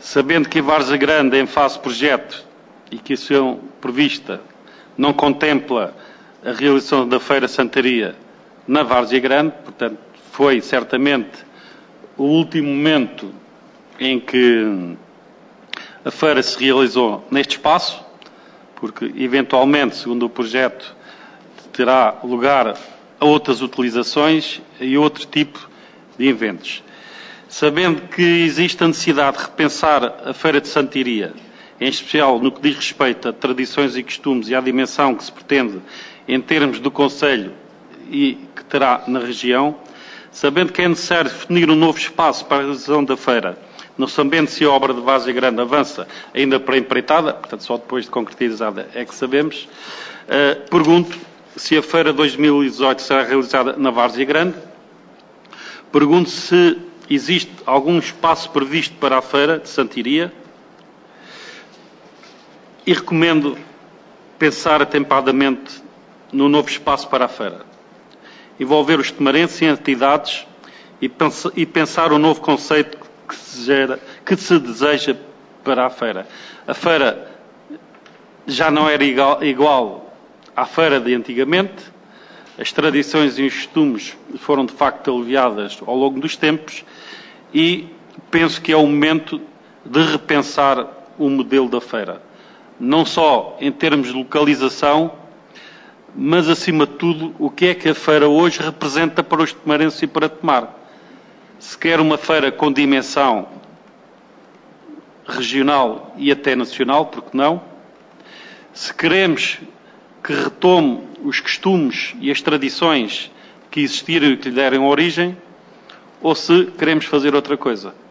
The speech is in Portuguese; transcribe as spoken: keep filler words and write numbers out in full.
Sabendo que a Várzea Grande, em fase de projeto e que a ação prevista não contempla a realização da Feira Santaria na Várzea Grande, portanto, foi certamente o último momento em que a feira se realizou neste espaço, porque, eventualmente, segundo o projeto, terá lugar a outras utilizações e outro tipo de eventos. Sabendo que existe a necessidade de repensar a Feira de Santiria, em especial no que diz respeito a tradições e costumes e à dimensão que se pretende em termos do Conselho e que terá na região, sabendo que é necessário definir um novo espaço para a realização da feira, não sabendo se a obra de Várzea Grande avança ainda para a empreitada, portanto só depois de concretizada é que sabemos, uh, pergunto se a feira dois mil e dezoito será realizada na Várzea Grande, pergunto se existe algum espaço previsto para a feira de Santiria e recomendo pensar atempadamente no novo espaço para a feira. Envolver os temarenses e entidades e, pensa, e pensar o novo conceito que se, gera, que se deseja para a feira. A feira já não era igual, igual à feira de antigamente, as tradições e os costumes foram de facto aliviadas ao longo dos tempos e penso que é o momento de repensar o modelo da feira. Não só em termos de localização, mas acima de tudo, o que é que a feira hoje representa para os temarenses e para Tomar. Se quer uma feira com dimensão regional e até nacional, porque não? Se queremos que retome os costumes e as tradições que existiram e que lhe deram origem, ou se queremos fazer outra coisa.